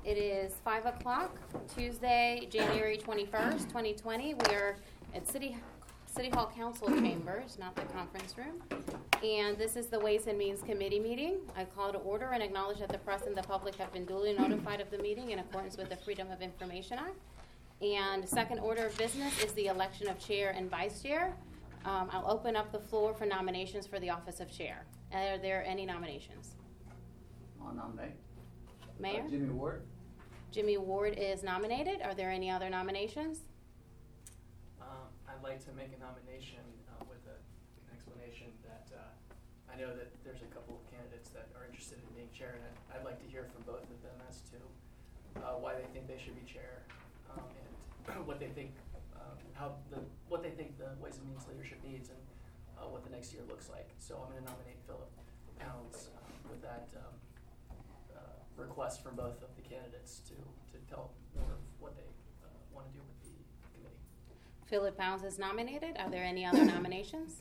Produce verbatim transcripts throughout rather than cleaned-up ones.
It is five o'clock, Tuesday, January twenty-first, twenty twenty. We are at City City Hall Council Chambers, not the conference room. And this is the Ways and Means Committee meeting. I call to order and acknowledge that the press and the public have been duly notified of the meeting in accordance with the Freedom of Information Act. And second order of business is the election of chair and vice chair. Um, I'll open up the floor for nominations for the office of chair. Are there any nominations? I'll nominate. Mayor? Uh, Jimmy Ward. Jimmy Ward is nominated. Are there any other nominations? Um, I'd like to make a nomination uh, with a, an explanation that uh, I know that there's a couple of candidates that are interested in being chair, and I'd, I'd like to hear from both of them as to uh, why they think they should be chair um, and what they think, uh, how the what they think the Ways and Means leadership needs and uh, what the next year looks like. So I'm going to nominate Philip Pounds um, with that. Um, Uh, request from both of the candidates to, to tell more of what they uh, want to do with the committee. Philip Pounds is nominated. Are there any other nominations?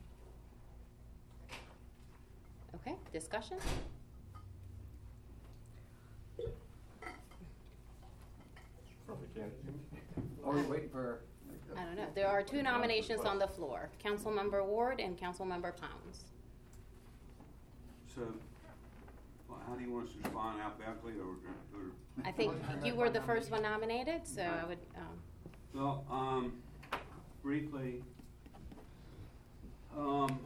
Okay, discussion? Probably can. Are we waiting for? I don't know. There are two nominations on the floor, Councilmember Ward and Councilmember Pounds. So, well, how do you want us to respond, alphabetically or? or I think you were the first one nominated, so I would, um, well, um, briefly, um,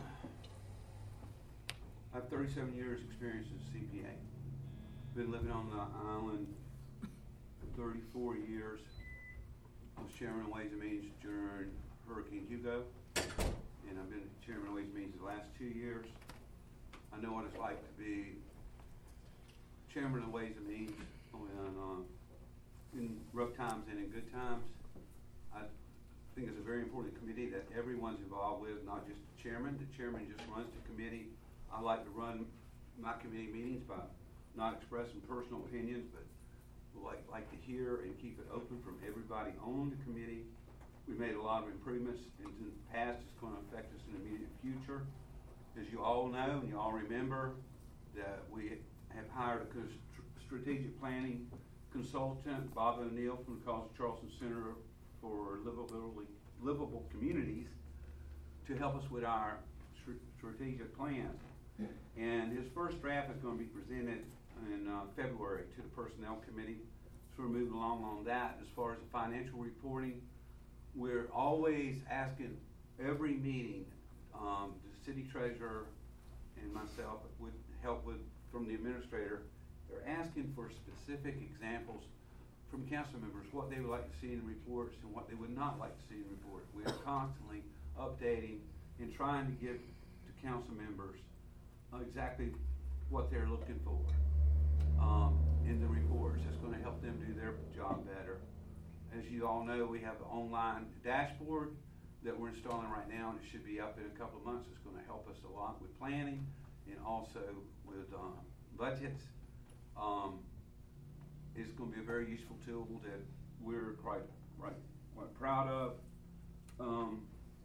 I have thirty-seven years experience as a C P A. Been living on the island for thirty-four years. I was chairman of Ways and Means during Hurricane Hugo, and I've been chairman of Ways and Means the last two years. I know what it's like to be chairman of Ways and Means when, uh, in rough times and in good times. I think it's a very important committee that everyone's involved with, not just the chairman. The chairman just runs the committee. I like to run my committee meetings by not expressing personal opinions, but like like to hear and keep it open from everybody on the committee. We made a lot of improvements in the past. It's going to affect us in the immediate future. As you all know and you all remember, that we have hired a strategic planning consultant, Bob O'Neill, from the College of Charleston Center for Livable, Livable Communities, to help us with our strategic plans. And his first draft is going to be presented in uh, February to the Personnel Committee. So we're moving along on that. As far as the financial reporting, we're always asking every meeting, um, the city treasurer and myself with help with from the administrator, they're asking for specific examples from council members, what they would like to see in reports and what they would not like to see in reports. We are constantly updating and trying to give to council members uh, exactly what they're looking for um, in the reports. It's going to help them do their job better. As you all know, we have an online dashboard that we're installing right now, and it should be up in a couple of months. It's going to help us a lot with planning and also with um, budgets. Um, it's going to be a very useful tool that we're quite, quite, quite proud of. Um,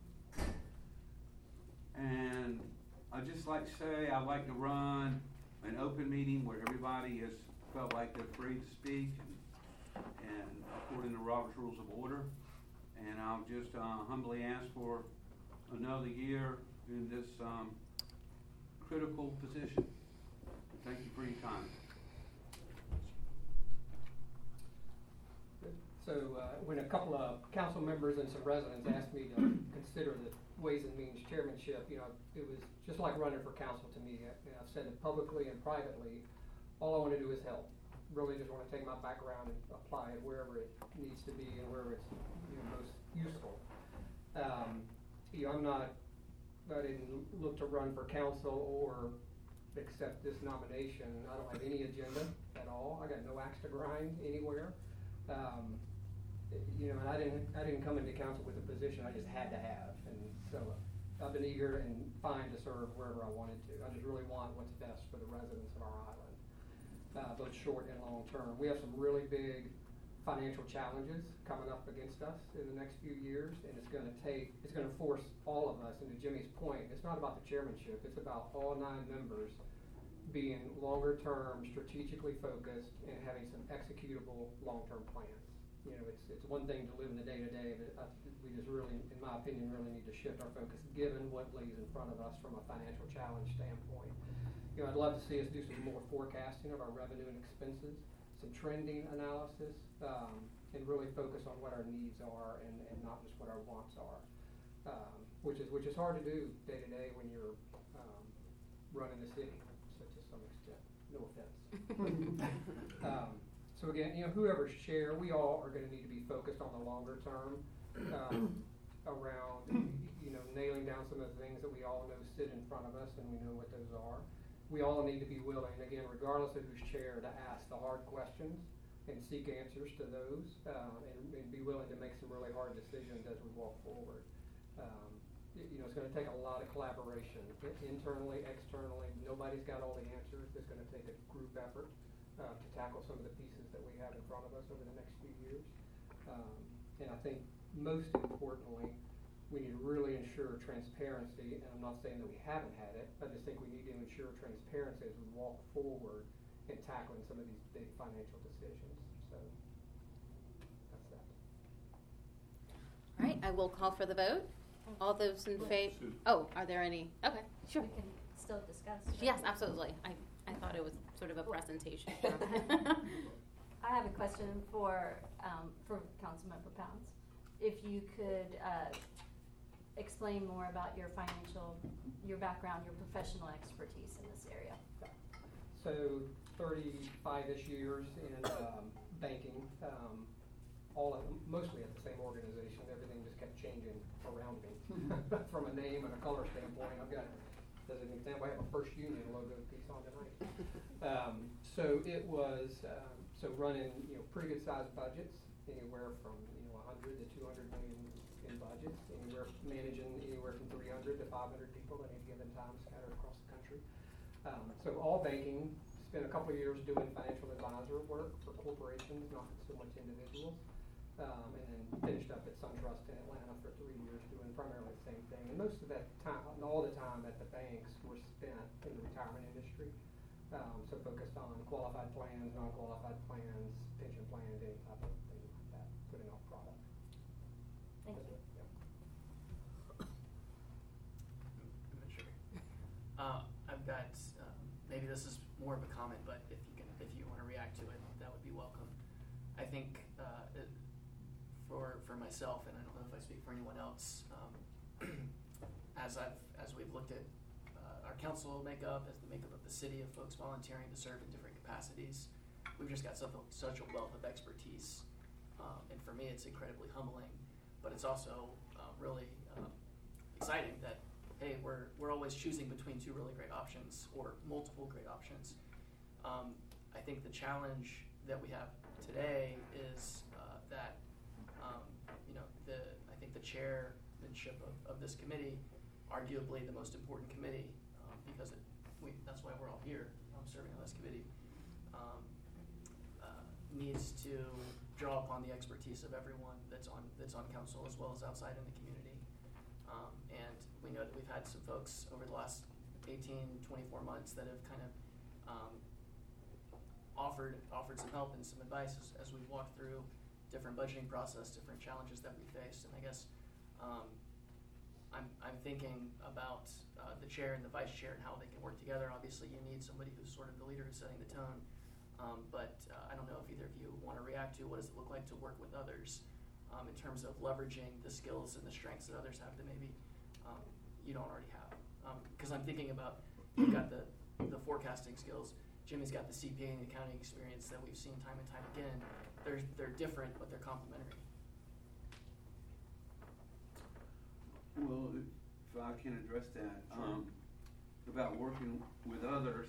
and I'd just like to say I'd like to run an open meeting where everybody has felt like they're free to speak and, and according to Robert's Rules of Order. And I'll just uh, humbly ask for another year in this um, critical position. Thank you for your time. So uh, when a couple of council members and some residents asked me to consider the Ways and Means chairmanship, you know, it was just like running for council to me. I, you know, I've said it publicly and privately. All I want to do is help. Really just want to take my background and apply it wherever it needs to be and wherever it's, you know, most useful. Um, you know, I'm not, I didn't look to run for council or accept this nomination. I don't have any agenda at all. I got no axe to grind anywhere. Um, you know, and I didn't, I didn't come into council with a position I just had to have. And so I've been eager and fine to serve wherever I wanted to. I just really want what's best for the residents of our island, uh, both short and long term. We have some really big financial challenges coming up against us in the next few years, and it's going to take, it's going to force all of us, and to Jimmy's point, it's not about the chairmanship, it's about all nine members being longer term, strategically focused, and having some executable long-term plans. You know, it's, it's one thing to live in the day-to-day, but I, we just really, in my opinion, really need to shift our focus given what lays in front of us from a financial challenge standpoint. You know, I'd love to see us do some more forecasting of our revenue and expenses, some trending analysis, um, and really focus on what our needs are and, and not just what our wants are, um, which is which is hard to do day to day when you're um, running the city, so to some extent. No offense. um, so again, you know, whoever's chair, we all are going to need to be focused on the longer term um, around, you know, nailing down some of the things that we all know sit in front of us, and we know what those are. We all need to be willing, again, regardless of who's chair, to ask the hard questions and seek answers to those, um, and, and be willing to make some really hard decisions as we walk forward. Um, it, you know, it's going to take a lot of collaboration, internally, externally. Nobody's got all the answers. It's going to take a group effort uh, to tackle some of the pieces that we have in front of us over the next few years. Um, and I think most importantly, we need to really ensure transparency, and I'm not saying that we haven't had it, I just think we need to ensure transparency as we walk forward in tackling some of these big financial decisions. So that's that. All right, I will call for the vote. All those in favor? Oh, are there any? Okay, sure. We can still discuss. right? Yes, absolutely. I, I thought it was sort of a presentation. I have a question for, um, for Councilmember Pounds. If you could, uh, explain more about your financial, your background, your professional expertise in this area. So thirty-five-ish years in um, banking, um, all at, mostly at the same organization. Everything just kept changing around me from a name and a color standpoint. I've got, as an example, I have a First Union logo piece on tonight. Um, so it was um, so running, you know, pretty good sized budgets, anywhere from you know one hundred to two hundred million in budgets, anywhere managing anywhere from three hundred to five hundred people at any given time, scattered across the country. Um, so all banking. Spent a couple of years doing financial advisor work for corporations, not so much individuals, um, and then finished up at SunTrust in Atlanta for three years doing primarily the same thing. And most of that time, all the time at the banks, were spent in the retirement industry. Um, so focused on qualified plans, non-qualified plans, pension plans, any type of thing like that, putting off product. Thank you. Yep. Sure. Uh, I've got, um, maybe this is more of a comment, but if you can, if you want to react to it, that would be welcome. I think uh, it, for for myself, and I don't know if I speak for anyone else, um, as I've as we've looked at uh, our council makeup, as the makeup of the city of folks volunteering to serve in different capacities, we've just got such a, such a wealth of expertise, um, and for me, it's incredibly humbling, but it's also uh, really um, exciting that. Hey, we're we're always choosing between two really great options or multiple great options. Um, I think the challenge that we have today is uh, that um, you know the I think the chairmanship of, of this committee, arguably the most important committee, um, because it, we that's why we're all here um, serving on this committee, um, uh, needs to draw upon the expertise of everyone that's on that's on council as well as outside in the community. Um, and we know that we've had some folks over the last eighteen, twenty-four months that have kind of um, offered offered some help and some advice as, as we walk through different budgeting process, different challenges that we faced. And I guess um, I'm, I'm thinking about uh, the chair and the vice chair and how they can work together. Obviously, you need somebody who's sort of the leader who's setting the tone. Um, but uh, I don't know if either of you want to react to what does it look like to work with others. Um, in terms of leveraging the skills and the strengths that others have that maybe um, you don't already have. Because um, I'm thinking about, you've got the, the forecasting skills, Jimmy's got the C P A and the accounting experience that we've seen time and time again. They're, they're different, but they're complementary. Well, if I can address that, um, about working with others,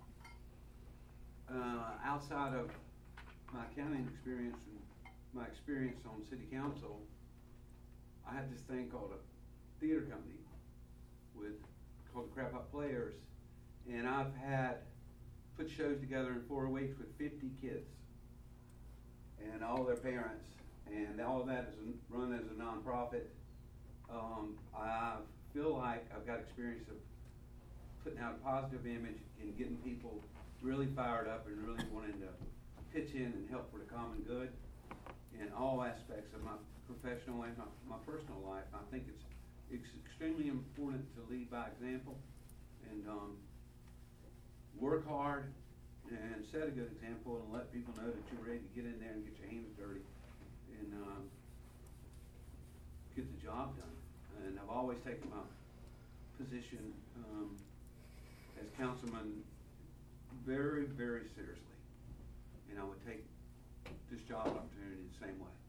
uh, outside of my accounting experience and my experience on city council, I have this thing called a theater company with called the Crab Hop Players, and I've had put shows together in four weeks with fifty kids and all their parents, and all of that is run as a nonprofit. Um, I feel like I've got experience of putting out a positive image and getting people really fired up and really wanting to pitch in and help for the common good in all aspects of my professional and my, my personal life. I think it's, it's extremely important to lead by example and um, work hard and set a good example and let people know that you're ready to get in there and get your hands dirty and um, get the job done. And I've always taken my position um, as councilman very, very seriously. And I would take this job opportunity the same way.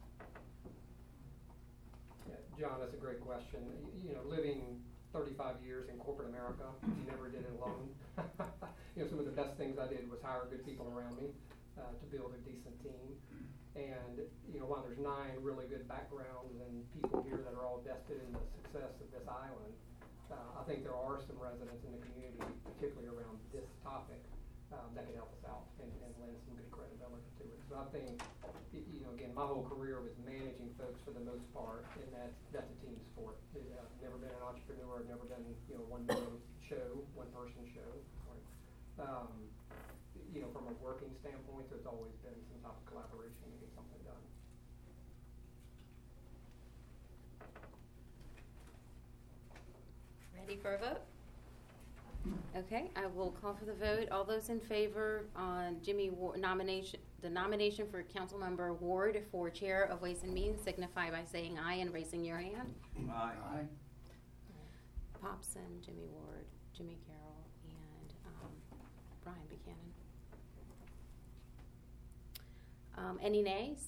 Yeah, John, that's a great question. You know, living thirty-five years in corporate America, you never did it alone. You know, some of the best things I did was hire good people around me uh, to build a decent team. And, you know, while there's nine really good backgrounds and people here that are all vested in the success of this island, uh, I think there are some residents in the community, particularly around this topic, um, that can help us out and, and lend some good credibility to it. So I think, y- you know, again, my whole career was managing folks for the most part, and that's, that's a team sport. It, uh, I've never been an entrepreneur, I've never done, you know, one man show, one person show. Right? Um, you know, from a working standpoint, there's always been some type of collaboration to get something done. Ready for a vote? Okay, I will call for the vote. All those in favor on Jimmy Ward nomination, the nomination for Councilmember Ward for Chair of Ways and Means, signify by saying aye and raising your hand. Aye. Aye. Popson, Jimmy Ward, Jimmy Carroll, and um, Brian Buchanan. Um, any nays?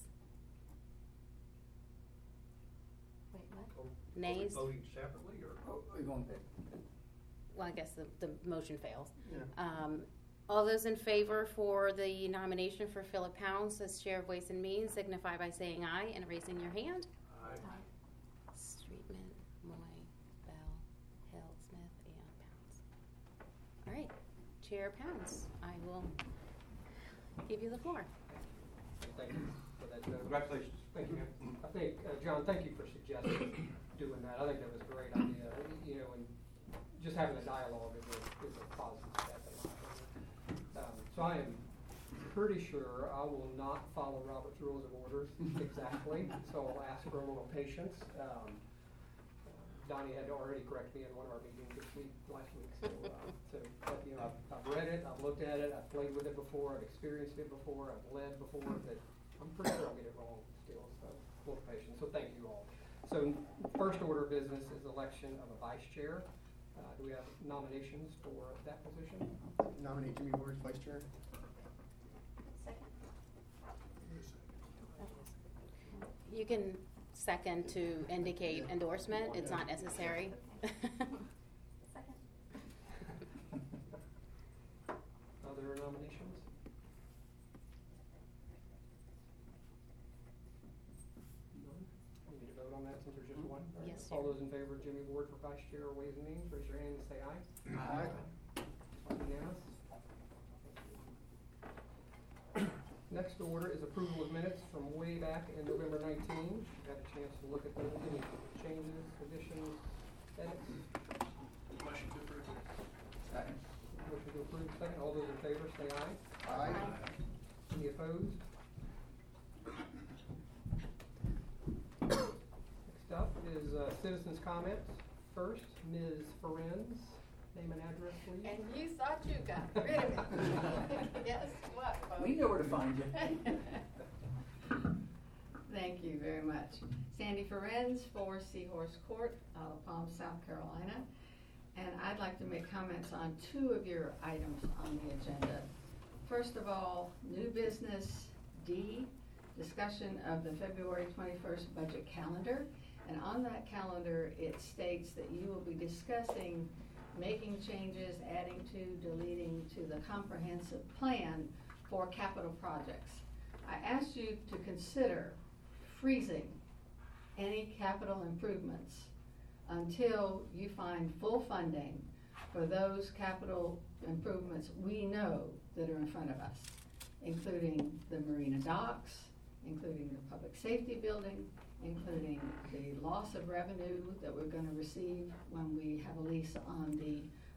Wait, what? Nays? Are we voting separately or? Are you going, Well, I guess the, the motion fails. Yeah. Um, all those in favor for the nomination for Philip Pounds as Chair of Ways and Means, signify by saying aye and raising your hand. Aye. Streetman, Moy, Bell, Hill, Smith, and Pounds. All right, Chair Pounds, I will give you the floor. Thank you for that, Joe. Congratulations. Thank you. I think, uh, John, thank you for suggesting doing that. I think that was a great idea. You know, and just having a dialogue is a, is a positive step in my opinion. Um, so I am pretty sure I will not follow Robert's Rules of Order exactly, so I'll ask for a little patience. Um, Donnie had already corrected me in one of our meetings this week, last week, so, uh, so but, you know, I've, I've read it, I've looked at it, I've played with it before, I've experienced it before, I've led before, but I'm pretty sure I'll get it wrong still, so a little patience. So thank you all. So first order of business is election of a vice chair. Uh, do we have nominations for that position? nominate Jimmy Ward as vice chair? Second? You can second to indicate endorsement. It's not necessary. Second. Other nominations? None? We need to vote on that since there's just one? All right. Yes, All sir. those in favor of Jimmy Ward for vice chair of Ways and Means, raise your hand and say aye. Aye. Unanimous? Next order is approval of minutes from way back in November nineteenth. Got a chance to look at those. Any changes, additions, edits? Motion to approve. Second. Motion to approve, second. All those in favor say aye. Aye. Any opposed? Next up is uh, citizens' comments. First, Miz Ferenz, name and address, please. And you thought you got rid of it. Guess what, folks? We know where to find you. Thank you very much. Sandy Ferenz, four Seahorse Court, uh, Palm, South Carolina. And I'd like to make comments on two of your items on the agenda. First of all, new business D, discussion of the February twenty-first budget calendar. And on that calendar, it states that you will be discussing making changes, adding to, deleting to the comprehensive plan for capital projects. I asked you to consider freezing any capital improvements until you find full funding for those capital improvements we know that are in front of us, including the marina docks, including the public safety building, including the loss of revenue that we're going to receive when we have a lease on the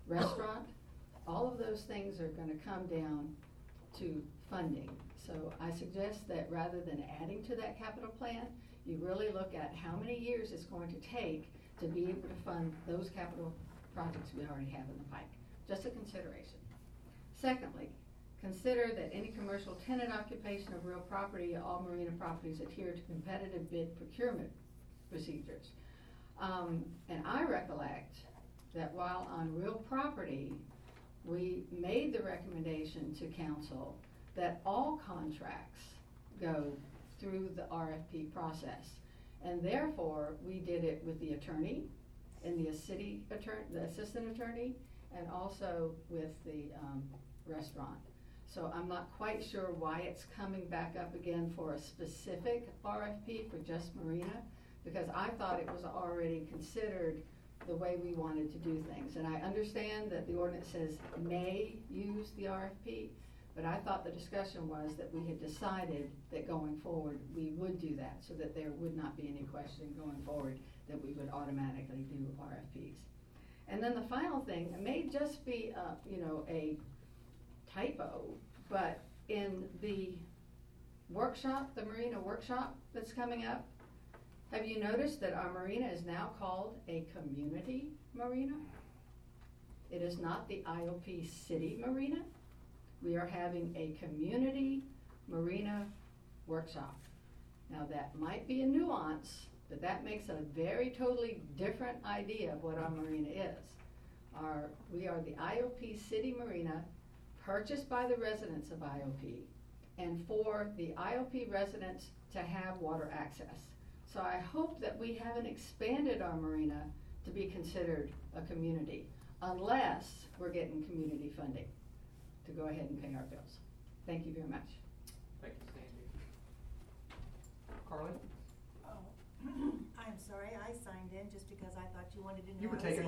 restaurant. All of those things are gonna come down to funding. So I suggest that rather than adding to that capital plan, you really look at how many years it's going to take to be able to fund those capital projects we already have in the pike. Just a consideration. Secondly, consider that any commercial tenant occupation of real property, all marina properties adhere to competitive bid procurement procedures. Um, and I recollect that while on real property, we made the recommendation to council that all contracts go through the R F P process. And therefore, we did it with the attorney and the city attorney, the assistant attorney, and also with the um, restaurant. So I'm not quite sure why it's coming back up again for a specific R F P for just marina, because I thought it was already considered the way we wanted to do things. And I understand that the ordinance says may use the R F P, but I thought the discussion was that we had decided that going forward, we would do that, so that there would not be any question going forward that we would automatically do R F Ps. And then the final thing, it may just be, uh, you know, a typo, but in the workshop, the marina workshop that's coming up, have you noticed that our marina is now called a community marina? It is not the I O P city marina. We are having a community marina workshop. Now that might be a nuance, but that makes a very totally different idea of what our marina is. Our, we are the I O P city marina, purchased by the residents of I O P, and for the I O P residents to have water access. So I hope that we haven't expanded our marina to be considered a community, unless we're getting community funding to go ahead and pay our bills. Thank you very much. Thank you, Sandy. Carly? Oh, I'm sorry, I signed in just because I thought you wanted to know. You were I was taking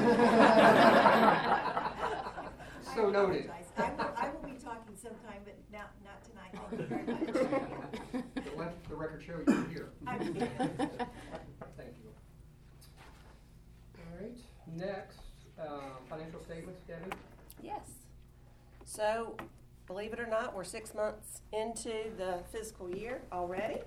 here. roll. So noted. apologize. I will, I will be talking sometime, but not, not tonight. Thank you very much. Let the record show you're here. I'm here. Thank you. All right, next, uh, financial statements, Debbie? Yes. So, believe it or not, we're six months into the fiscal year already.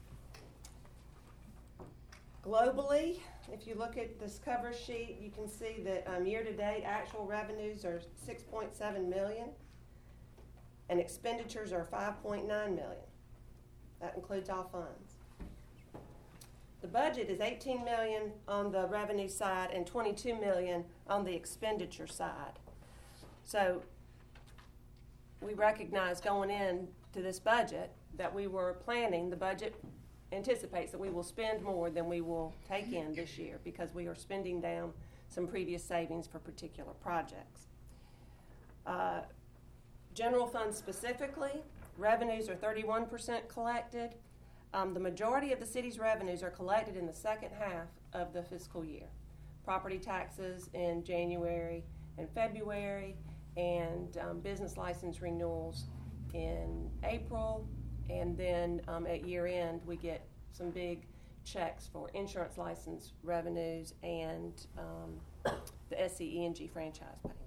Globally, if you look at this cover sheet, you can see that um, year-to-date actual revenues are six point seven million and expenditures are five point nine million. That includes all funds. The budget is eighteen million on the revenue side and twenty-two million on the expenditure side. So we recognize going in to this budget that we were planning, the budget anticipates that we will spend more than we will take in this year because we are spending down some previous savings for particular projects. Uh, general fund specifically, revenues are thirty-one percent collected. Um, the majority of the city's revenues are collected in the second half of the fiscal year. Property taxes in January and February, and um, business license renewals in April, and then um, at year end we get some big checks for insurance license revenues and um, the S C E N G franchise payment.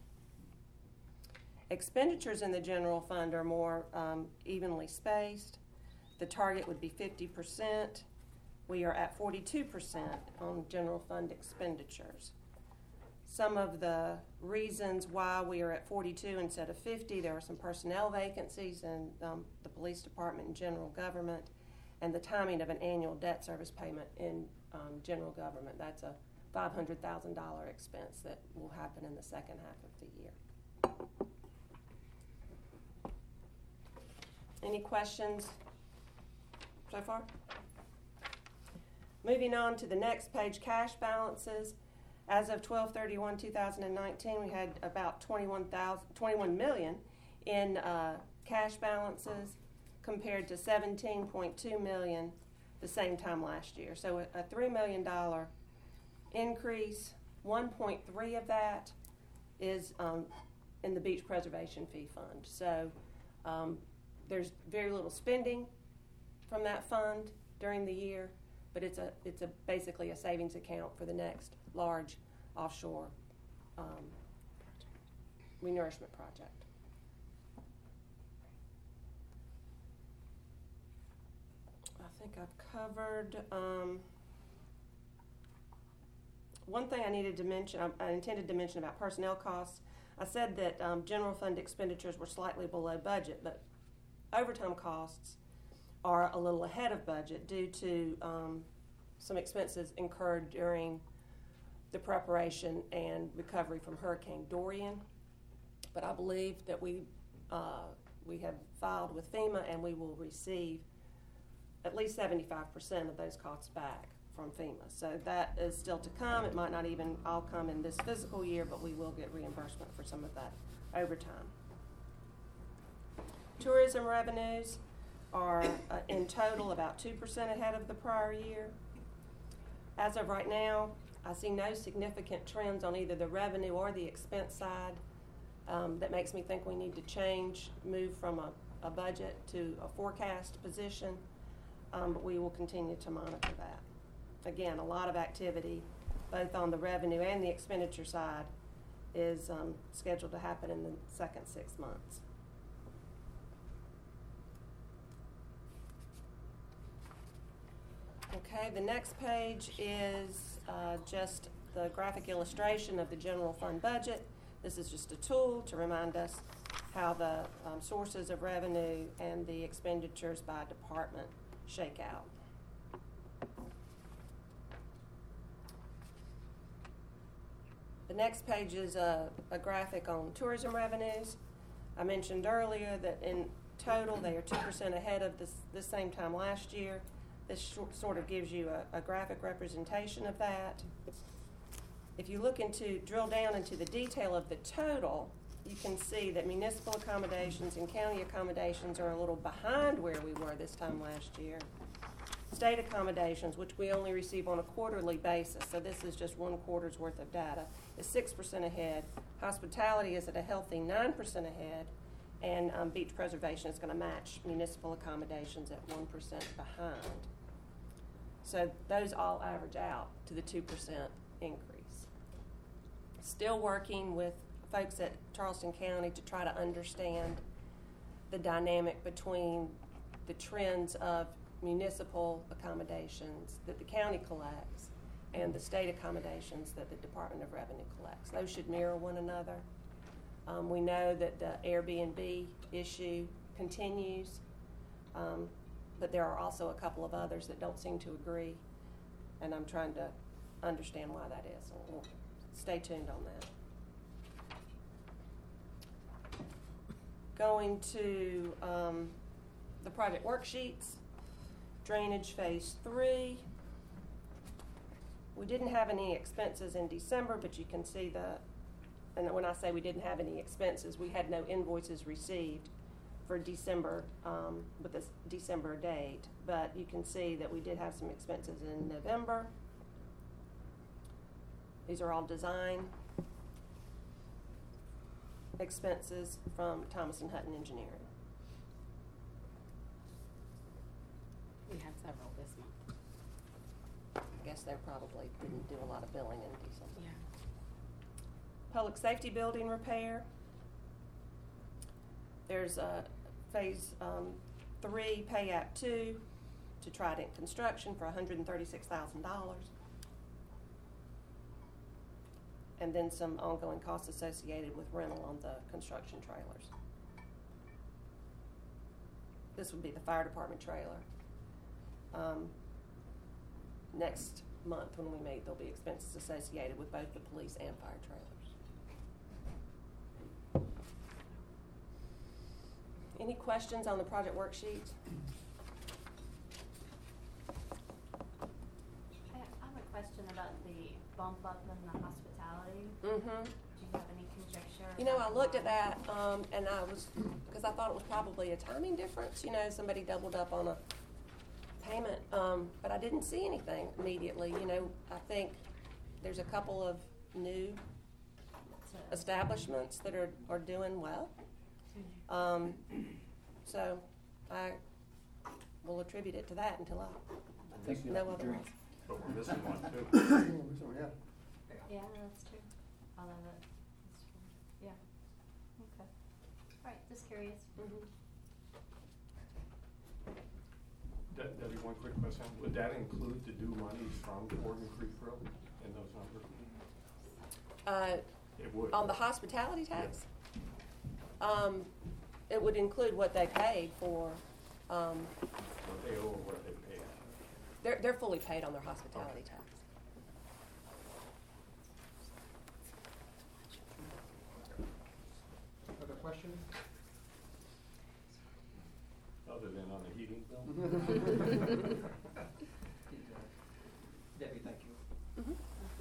Expenditures in the general fund are more um, evenly spaced. The target would be fifty percent. We are at forty-two percent on general fund expenditures. Some of the reasons why we are at forty-two instead of fifty, there are some personnel vacancies in um, the police department and general government, and the timing of an annual debt service payment in um, general government. That's a five hundred thousand dollars expense that will happen in the second half of the year. Any questions so far? Moving on to the next page, cash balances. As of twelve thirty-one two thousand nineteen, we had about twenty-one thousand, twenty-one million in uh, cash balances compared to seventeen point two million the same time last year. So a, a three million dollars increase. one point three of that is um, in the beach preservation fee fund. So um, there's very little spending from that fund during the year, but it's a it's a basically a savings account for the next large offshore um, renourishment project. I think I've covered, um, one thing I needed to mention, I, I intended to mention about personnel costs. I said that, um, general fund expenditures were slightly below budget, but overtime costs are a little ahead of budget due to, um, some expenses incurred during the preparation and recovery from Hurricane Dorian. But I believe that we, uh, we have filed with FEMA and we will receive at least seventy-five percent of those costs back from FEMA. So that is still to come. It might not even all come in this fiscal year, but we will get reimbursement for some of that overtime. Tourism revenues are uh, in total about two percent ahead of the prior year. As of right now, I see no significant trends on either the revenue or the expense side um, that makes me think we need to change, move from a, a budget to a forecast position. Um, but we will continue to monitor that. Again, a lot of activity, both on the revenue and the expenditure side, is um, scheduled to happen in the second six months. Okay, the next page is uh, just the graphic illustration of the general fund budget. This is just a tool to remind us how the um, sources of revenue and the expenditures by department shake out. The next page is a, a graphic on tourism revenues. I mentioned earlier that in total they are two percent ahead of this, this same time last year. This short, sort of gives you a, a graphic representation of that. If you look into, drill down into the detail of the total, you can see that municipal accommodations and county accommodations are a little behind where we were this time last year. State accommodations, which we only receive on a quarterly basis, so this is just one quarter's worth of data, is six percent ahead. Hospitality is at a healthy nine percent ahead, and um, beach preservation is going to match municipal accommodations at one percent behind. So those all average out to the two percent increase. Still working with folks at Charleston County to try to understand the dynamic between the trends of municipal accommodations that the county collects and the state accommodations that the Department of Revenue collects. Those should mirror one another. Um, we know that the Airbnb issue continues, um, but there are also a couple of others that don't seem to agree, and I'm trying to understand why that is. So we'll stay tuned on that. Going to um, the project worksheets, drainage phase three. We didn't have any expenses in December, but you can see the, and when I say we didn't have any expenses, we had no invoices received for December um, with this December date, but you can see that we did have some expenses in November. These are all design expenses from Thomas and Hutton Engineering. We had several this month. I guess they probably didn't do a lot of billing in December. Yeah. Public safety building repair. There's a phase um, three pay app two to Trident Construction for one hundred thirty-six thousand dollars. And then some ongoing costs associated with rental on the construction trailers. This would be the fire department trailer. Um, next month when we meet, there'll be expenses associated with both the police and fire trailers. Any questions on the project worksheet? I I have a question about the bump up in the hospitality. Mm-hmm. Do you have any conjecture? You know, I about looked at why? that, um, and I was, because I thought it was probably a timing difference, you know, somebody doubled up on a payment, um, but I didn't see anything immediately, you know. I think there's a couple of new So- establishments that are, are doing well. Um, so I will attribute it to that until I Thank you. know otherwise. But we're missing one too. Yeah. Yeah, that's true. All of it. That's true. Yeah. curious. De- Debbie, one quick question. Would that include the due monies from Gordon Creek Road in those numbers? Uh, It would. on the hospitality tax, um, it would include what they paid for, um, What they owe or what they pay. they're, they're fully paid on their hospitality tax. Other questions? Other than on the heating bill? Debbie, thank you. Mhm.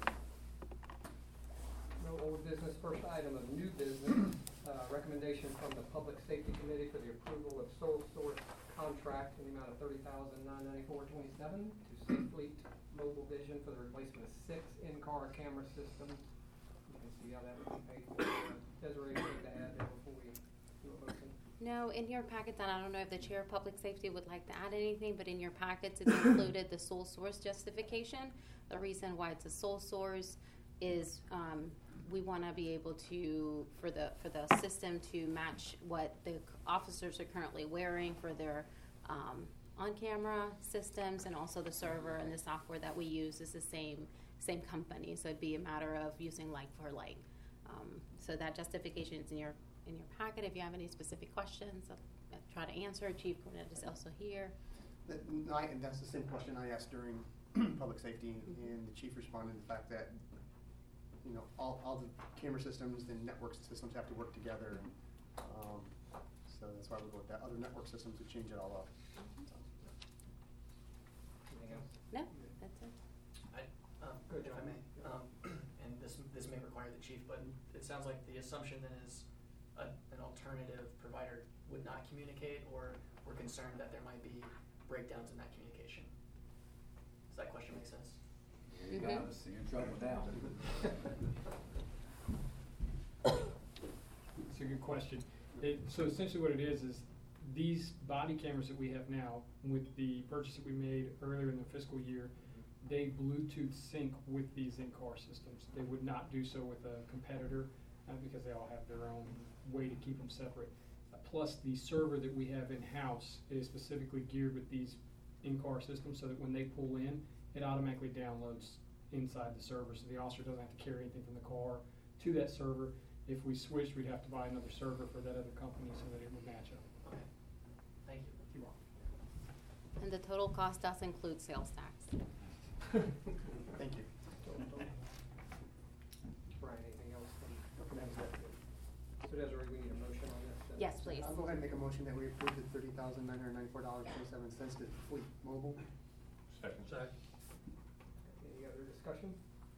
No old business. First item of new business, uh, recommendation from the Public Safety Committee for the approval of sole source contract in the amount of thirty thousand nine ninety-four twenty-seven to Safe Fleet Mobile Vision for the replacement of six in-car camera systems. You can see how that would be paid for. Desiree, anything to add there before we do a motion? No, in your packets, and I don't know if the chair of public safety would like to add anything, but in your packets, it's included the sole source justification. The reason why it's a sole source is, um, we wanna be able to, for the, for the system to match what the officers are currently wearing for their, um, on-camera systems, and also the server and the software that we use is the same, same company, so it'd be a matter of using like for like. Um, so that justification is in your, in your packet. If you have any specific questions, I'll, I'll try to answer. Chief Cornett is also here. That- no, I- and that's the same question I asked during public safety, and the chief responded to the fact that, you know, all, all the camera systems and network systems have to work together. And, um, so that's why we go with that. Other network systems would change it all up. So. Anything else? No, that's it. I, um, Go, if I John. may, um, and this, this may require the chief, but it sounds like the assumption then is a, an alternative provider would not communicate, or we're concerned that there might be breakdowns in that communication. Does that question make sense? You got us, you're in trouble now. It's a good question. It, so essentially what it is, is these body cameras that we have now, with the purchase that we made earlier in the fiscal year, they Bluetooth sync with these in-car systems. They would not do so with a competitor, uh, because they all have their own way to keep them separate. Uh, plus, the server that we have in-house is specifically geared with these in-car systems, so that when they pull in, it automatically downloads inside the server, so the officer doesn't have to carry anything from the car to that server. If we switched, we'd have to buy another server for that other company so that it would match up. Okay, thank you. You're welcome. And the total cost does include sales tax. Thank you. Brian, anything else from, from executive? So Desiree, we need a motion on this? then? Yes, please. I'll go ahead and make a motion that we approve the thirty thousand nine hundred ninety-four dollars twenty-seven cents to Fleet Mobile. Second. Second. Any other discussion?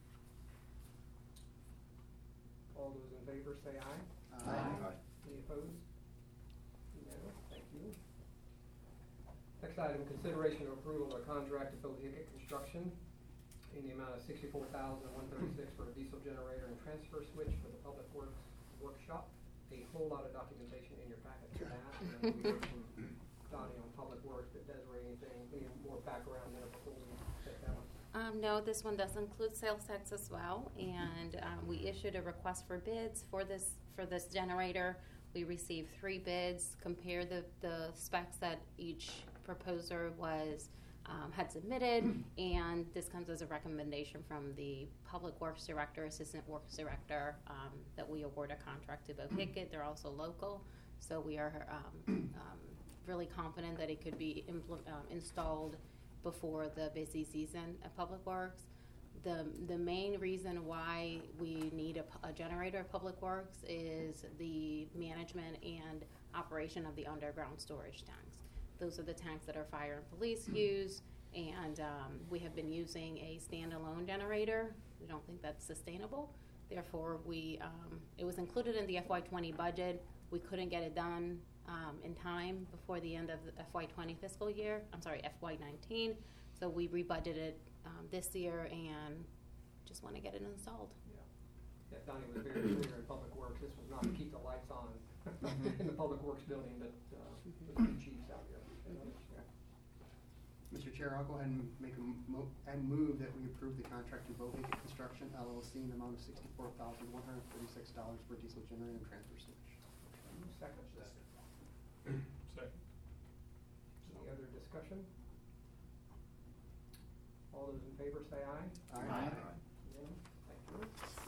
All those in favor say aye. Aye. Any opposed? No, thank you. Next item, consideration of approval of a contract to Bill Hickett Construction in the amount of sixty-four thousand one thirty-six for a diesel generator and transfer switch for the Public Works workshop. A whole lot of documentation in your packet for that. And then we heard from Donnie on Public Works, but Desiree, anything, any more background there before we take that one? Um, no, this one does include sales tax as well, and um, we issued a request for bids for this for this generator. We received three bids, compared the, the specs that each proposer was um, had submitted, and this comes as a recommendation from the Public Works Director, Assistant Works Director, um, that we award a contract to Bo Hickett. They're also local, so we are um, um, really confident that it could be impl- um, installed before the busy season at Public Works. The, the main reason why we need a, pu- a generator at Public Works is the management and operation of the underground storage tanks. Those are the tanks that our fire and police use, and um, we have been using a standalone generator. We don't think that's sustainable. Therefore, we um, it was included in the F Y twenty budget. We couldn't get it done Um, in time before the end of the F Y twenty fiscal year. I'm sorry, F Y nineteen. So we rebudgeted um, this year and just want to get it installed. Yeah. Yeah, Donnie was very clear in Public Works, this was not to keep the lights on in the Public Works building, but, uh, the two chiefs out there. Yeah. Mister Chair, I'll go ahead and make a mo- and move that we approve the contract to Bo Hickett Construction L L C in the amount of sixty-four thousand one hundred thirty-six dollars for diesel generator and transfer switch. Second. Second. Any other discussion? All those in favor say aye. Aye. Unanimous? Thank you.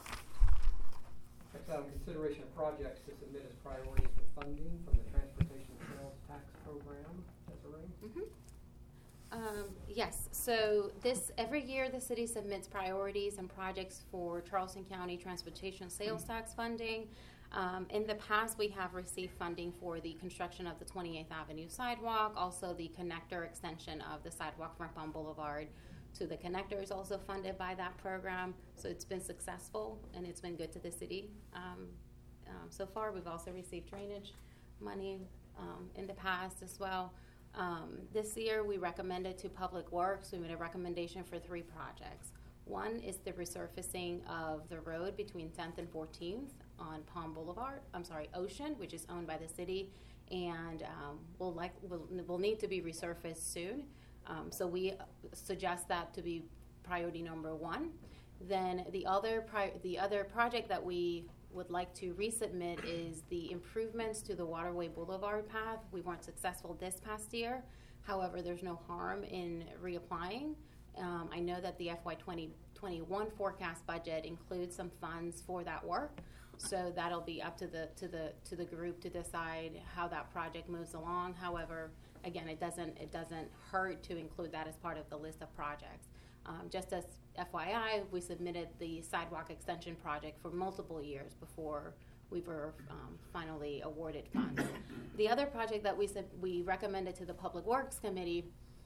Next item, consideration of projects to submit as priorities for funding from the Transportation Sales Tax Program. Desiree? Mhm. Um, yes, so this, every year the city submits priorities and projects for Charleston County Transportation Sales Tax funding. Um, in the past, we have received funding for the construction of the twenty-eighth Avenue sidewalk, also the connector extension of the sidewalk from Palm Boulevard to the connector is also funded by that program. So it's been successful and it's been good to the city. Um, um, so far, we've also received drainage money um, in the past as well. Um, this year, we recommended to Public Works, we made a recommendation for three projects. One is the resurfacing of the road between tenth and fourteenth on Palm Boulevard, I'm sorry, Ocean, which is owned by the city, and um, will, like, will, will need to be resurfaced soon. Um, so we suggest that to be priority number one. Then the other, pri- the other project that we would like to resubmit is the improvements to the Waterway Boulevard path. We weren't successful this past year. However, there's no harm in reapplying. Um, I know that the F Y twenty twenty-one forecast budget includes some funds for that work. So that'll be up to the to the to the group to decide how that project moves along. However, again, it doesn't it doesn't hurt to include that as part of the list of projects. Um, just as F Y I, we submitted the sidewalk extension project for multiple years before we were um, finally awarded funds. The other project that we sub- we recommended to the Public Works Committee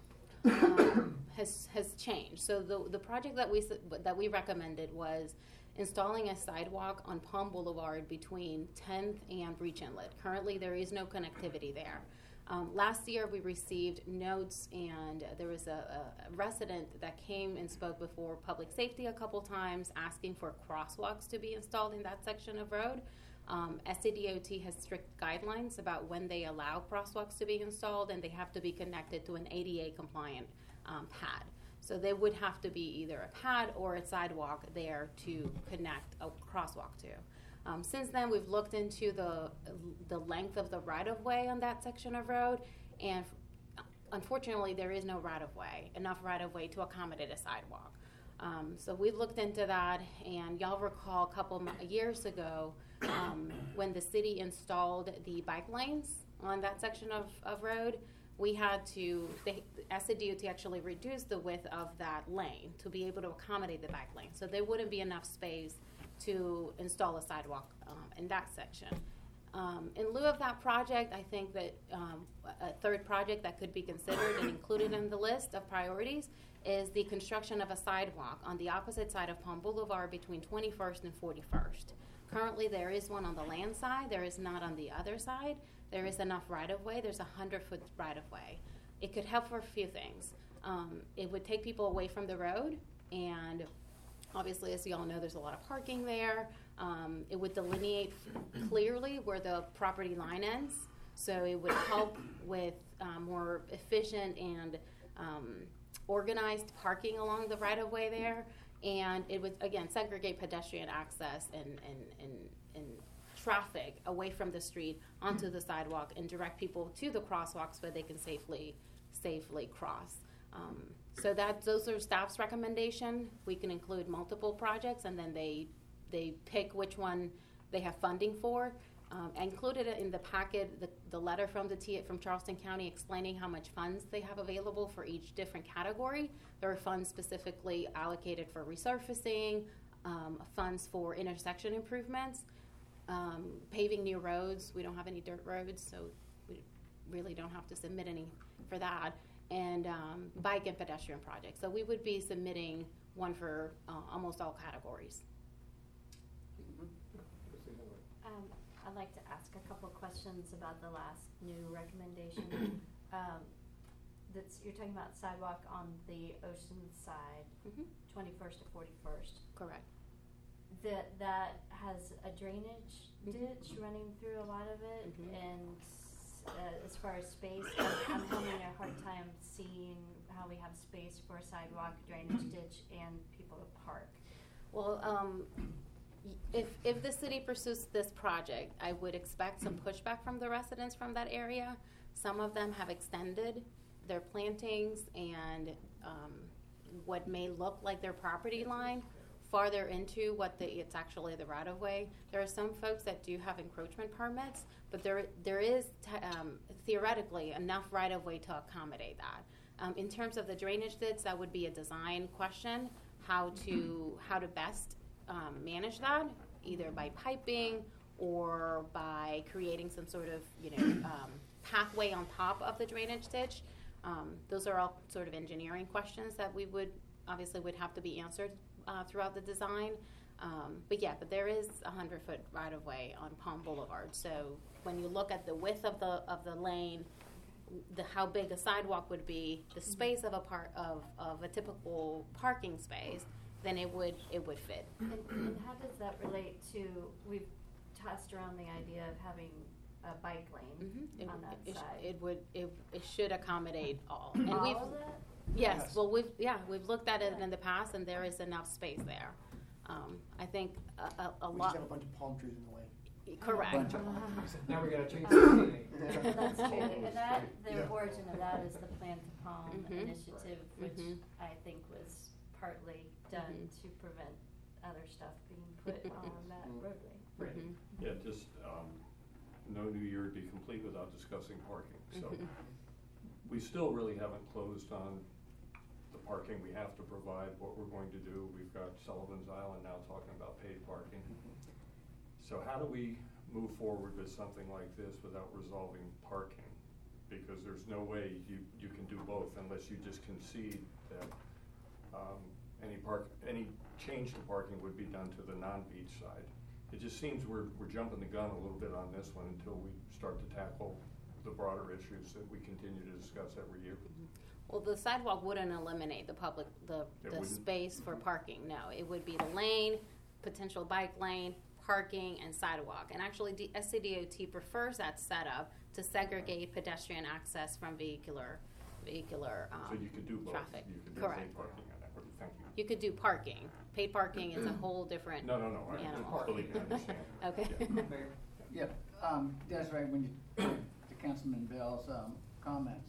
um, has has changed. So the the project that we sub- that we recommended was installing a sidewalk on Palm Boulevard between tenth and Breach Inlet. Currently, there is no connectivity there. Um, last year, we received notes, and there was a, a resident that came and spoke before Public Safety a couple times, asking for crosswalks to be installed in that section of road. Um, S C D O T has strict guidelines about when they allow crosswalks to be installed, and they have to be connected to an A D A compliant um, pad. So there would have to be either a pad or a sidewalk there to connect a crosswalk to. Um, since then, we've looked into the the length of the right-of-way on that section of road, and unfortunately, there is no right-of-way, enough right-of-way to accommodate a sidewalk. Um, so we looked into that, and y'all recall a couple of years ago um, when the city installed the bike lanes on that section of, of road, we had to, the S C D O T actually reduced the width of that lane to be able to accommodate the bike lane. So there wouldn't be enough space to install a sidewalk um, in that section. Um, in lieu of that project, I think that um, a third project that could be considered and included in the list of priorities is the construction of a sidewalk on the opposite side of Palm Boulevard between twenty-first and forty-first. Currently, there is one on the land side. There is not on the other side. There is enough right-of-way. There's a hundred-foot right-of-way. It could help for a few things. Um, it would take people away from the road, and obviously, as you all know, there's a lot of parking there. Um, it would delineate clearly where the property line ends, so it would help with um, more efficient and um, organized parking along the right-of-way there. And it would, again, segregate pedestrian access and, and, and, and traffic away from the street onto the sidewalk and direct people to the crosswalks where they can safely, safely cross. Um, so that those are staff's recommendation. We can include multiple projects, and then they they pick which one they have funding for. Um, I included it in the packet, the, the letter from the T from Charleston County explaining how much funds they have available for each different category. There are funds specifically allocated for resurfacing, um, funds for intersection improvements, um, paving new roads. We don't have any dirt roads, so we really don't have to submit any for that. And um, bike and pedestrian projects. So we would be submitting one for uh, almost all categories. Um, I'd like to ask a couple questions about the last new recommendation. um, that's, you're talking about sidewalk on the ocean side, Mm-hmm. twenty-first to forty-first. Correct. That, that has a drainage Mhm. ditch running through a lot of it, Mhm. and uh, as far as space, I'm, I'm having a hard time seeing how we have space for a sidewalk, drainage ditch, and people to park. Well, um, If, if the city pursues this project, I would expect some pushback from the residents from that area. Some of them have extended their plantings and um, what may look like their property line farther into what the, it's actually the right of way. There are some folks that do have encroachment permits, but there there is t- um, theoretically enough right of way to accommodate that. Um, in terms of the drainage ditch, that would be a design question, how to how to best um, manage that, either by piping or by creating some sort of you know um, pathway on top of the drainage ditch. Um, those are all sort of engineering questions that we would obviously would have to be answered uh, throughout the design. Um, but yeah, but there is a hundred foot right of way on Palm Boulevard. So when you look at the width of the of the lane, the how big a sidewalk would be, the space of a part of, of a typical parking space, then it would it would fit. And, and how does that relate to, we've tossed around the idea of having a bike lane Mm-hmm. It, on that it, side. it would it, it should accommodate all. And All we've of that? yes, Yes. well we've yeah we've looked at it in the past, and there is enough space there. Um, I think a, a, a We lot. just have a bunch of palm trees in the way. Correct. Bunch of- Now we gotta change the That's true, and that, the Yeah. origin of that is the Plant a Palm Mhm. initiative, which Mhm. I think was partly done Mhm. to prevent other stuff being put on that Mm. roadway. Mhm. Yeah, just, um, no new year would be complete without discussing parking, so. Mhm. We still really haven't closed on the parking we have to provide, what we're going to do. We've got Sullivan's Island now talking about paid parking. So how do we move forward with something like this without resolving parking? Because there's no way you, you can do both unless you just concede that, um, any park, any change to parking would be done to the non-beach side. It just seems we're, we're jumping the gun a little bit on this one until we start to tackle the broader issues that we continue to discuss every year. Well, the sidewalk wouldn't eliminate the public, the, It the wouldn't? space for parking, no. It would be the lane, potential bike lane, parking, and sidewalk. And actually, D- S C D O T prefers that setup to segregate pedestrian access from vehicular, vehicular, um, So you could do both. traffic. You could do Correct. paid parking on that. Thank you. You could do parking. Paid parking is a whole different No, no, no, I animal. believe me, I understand. Okay. Yeah. Mayor? Yeah, um, Desiree, when you, to Councilman Bell's, um, comments,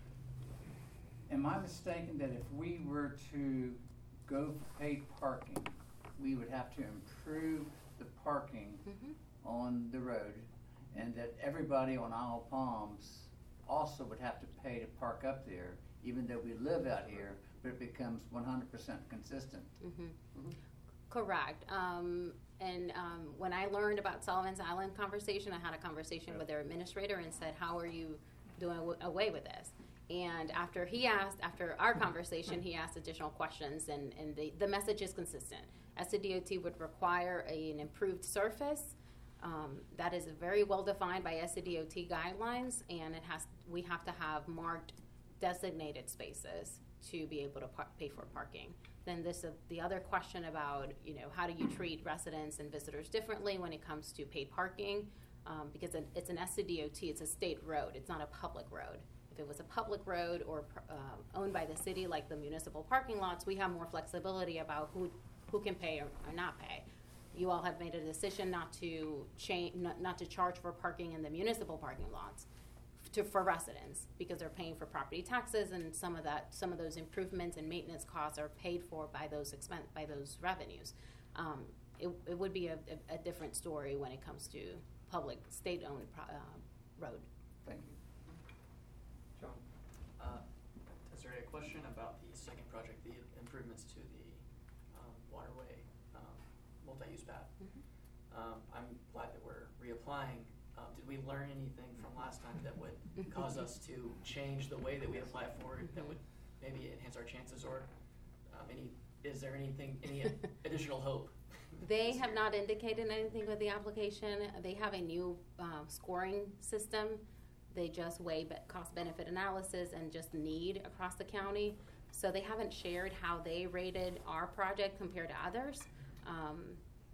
am I mistaken that if we were to go for paid parking, we would have to improve the parking Mhm. on the road, and that everybody on Isle of Palms also would have to pay to park up there, even though we live out here, but it becomes one hundred percent consistent? Mhm. Correct. Um, and um, when I learned about Sullivan's Island conversation, I had a conversation with their administrator and said, "How are you doing aw- away with this?" And after he asked, after our conversation, he asked additional questions, and, and the, the message is consistent. S C D O T would require a, an improved surface. Um, that is very well defined by S C D O T guidelines, and it has we have to have marked designated spaces to be able to par- pay for parking. Then this uh, the other question about you know how do you treat residents and visitors differently when it comes to paid parking, um, because it, it's an S C D O T, it's a state road, it's not a public road. If it was a public road or uh, owned by the city, like the municipal parking lots, we have more flexibility about who who can pay or, or not pay. You all have made a decision not to change, not, not to charge for parking in the municipal parking lots to, for residents, because they're paying for property taxes, and some of that, some of those improvements and maintenance costs are paid for by those expense, by those revenues. Um, it, it would be a, a, a different story when it comes to public, state-owned pro, uh, road. Thank you. John? Uh, is there a question about the second project, the improvements to the um, waterway um, multi-use path? Mhm. Um, I'm glad that we're reapplying. Um, did we learn anything from last time that would cause us to change the way that we apply for it, that would maybe enhance our chances, or um, any? Is there anything, any additional hope? They this have year? not indicated anything with the application. They have a new um, scoring system. They just weigh be- cost-benefit analysis and just need across the county. So they haven't shared how they rated our project compared to others. Um,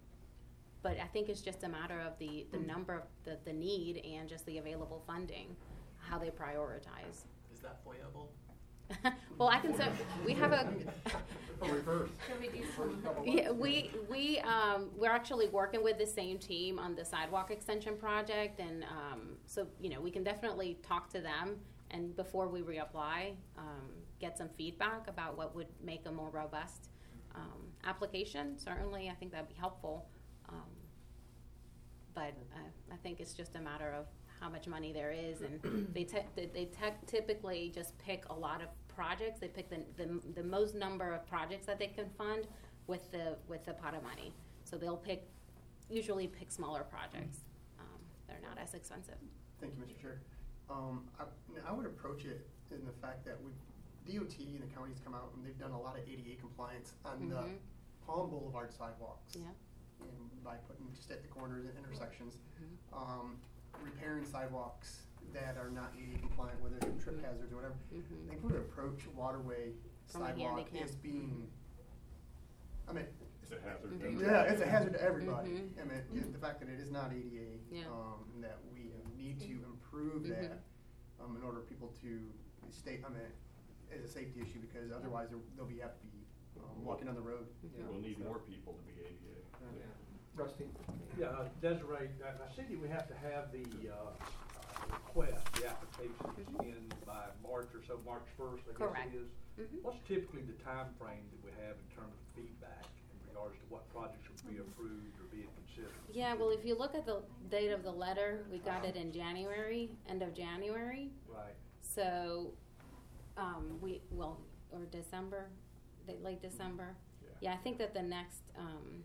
but I think it's just a matter of the, the number, of the, the need, and just the available funding, how they prioritize. Is that foiable? Well, I can say, we have a, Or reverse. Should we do First some? couple Yeah, months. we, we, um, we're actually working with the same team on the sidewalk extension project, and, um, so, you know, we can definitely talk to them, and before we reapply, um, get some feedback about what would make a more robust, um, application. Certainly, I think that'd be helpful, um, but, uh, I think it's just a matter of how much money there is, and they te- they, they te- typically just pick a lot of projects. They pick the, the the most number of projects that they can fund with the with the pot of money. So they'll pick, usually pick smaller projects. Um, they're not as expensive. Thank you, Mister Chair. Um, I, I would approach it in the fact that we, D O T and the counties come out and they've done a lot of A D A compliance on Mhm. the Palm Boulevard sidewalks. Yeah. And by putting just at the corners and intersections, Mhm. um, repairing sidewalks that are not A D A compliant, whether they're trip hazards or whatever. Mhm. I think we would approach waterway From a sidewalk handicap. as being, I mean, It's a hazard. Mhm. yeah, it's a hazard to everybody. Mhm. I mean, yeah, the fact that it is not A D A, Yeah. um, and that we need to improve Mhm. that, um, in order for people to stay, I mean, as a safety issue, because otherwise they're- they'll be, have to be, um, walking on the road. Yeah. We'll need more people to be A D A. Yeah. Rusty? Yeah, uh, Desiree, I I see that we have to have the uh, uh, request, the applications in by March or so, March first, I Correct. guess it is. Mhm. What's typically the time frame that we have in terms of feedback in regards to what projects would be approved or being considered? Yeah, well, if you look at the date of the letter, we got it in January, end of January. Right. So, um, we, well, or December, late- late December. Yeah. Yeah, I think that the next, um,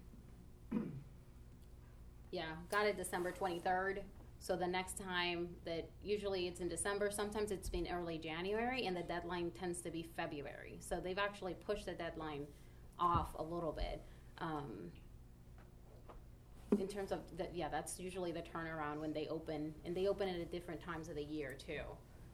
yeah, got it December twenty-third. So the next time that, usually it's in December, sometimes it's been early January, and the deadline tends to be February. So they've actually pushed the deadline off a little bit. Um, in terms of, the, yeah, that's usually the turnaround when they open, and they open it at different times of the year too.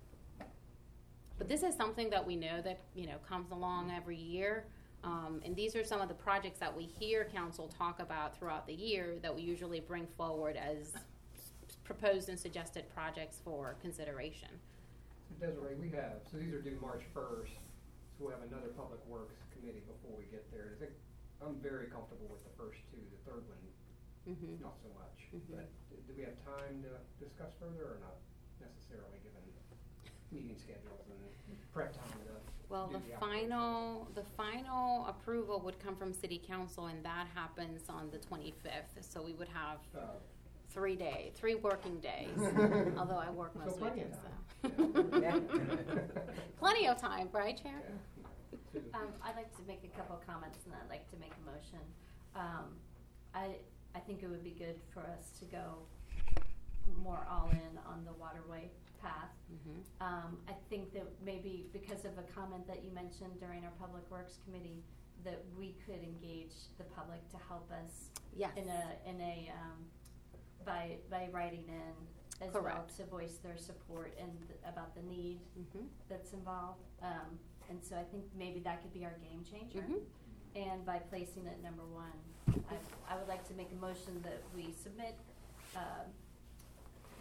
But this is something that we know that, you know, comes along every year. Um, and these are some of the projects that we hear council talk about throughout the year that we usually bring forward as s- proposed and suggested projects for consideration. So Desiree, we have, so these are due March first, so we'll have another Public Works Committee before we get there. I think, I'm very comfortable with the first two, the third one, Mm-hmm. not so much. Mhm. But d- do we have time to discuss further or not necessarily, given meeting schedules and prep time to Well, do the application? final, the final approval would come from city council, and that happens on the twenty-fifth. So we would have Uh, three day, three working days, although I work So most plenty of weekends, time. so. Plenty of time, right, Chair? Yeah. Um, I'd like to make a couple of comments and I'd like to make a motion. Um, I, I think it would be good for us to go more all in on the waterway path. Mhm. Um, I think that maybe because of a comment that you mentioned during our Public Works Committee, that we could engage the public to help us Yes. in a, in a, um, by, by writing in as well Correct. to voice their support and th- about the need Mhm. that's involved. Um, and so I think maybe that could be our game changer. Mhm. And by placing it number one, I, I would like to make a motion that we submit, uh, uh,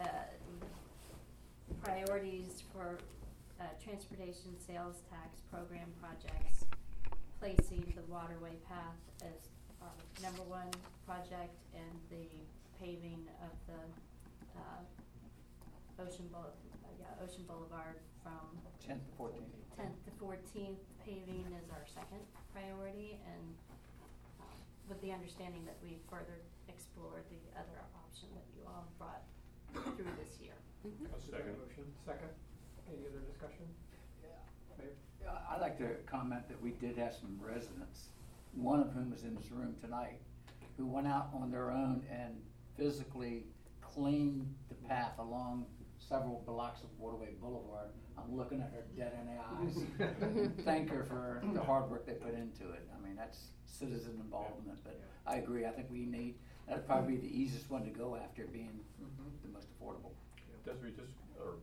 priorities for, uh, transportation sales tax program projects, placing the waterway path as our number one project and the paving of the, uh, Ocean Boul- uh, yeah, Ocean Boulevard from Tenth to fourteenth. tenth to fourteenth paving is our second priority, and um, with the understanding that we further explore the other option that you all brought through this year. Mhm. A Is there a second. motion? Second. Any other discussion? Mayor? Yeah, I'd like to comment that we did have some residents, one of whom is in this room tonight, who went out on their own and physically cleaned the path along several blocks of Waterway Boulevard. I'm looking at her dead in the eyes. Thank her for the hard work they put into it. I mean, that's citizen involvement, but I agree, I think we need, that'd probably be the easiest one to go after, being Mhm. the most affordable. Desiree, just, or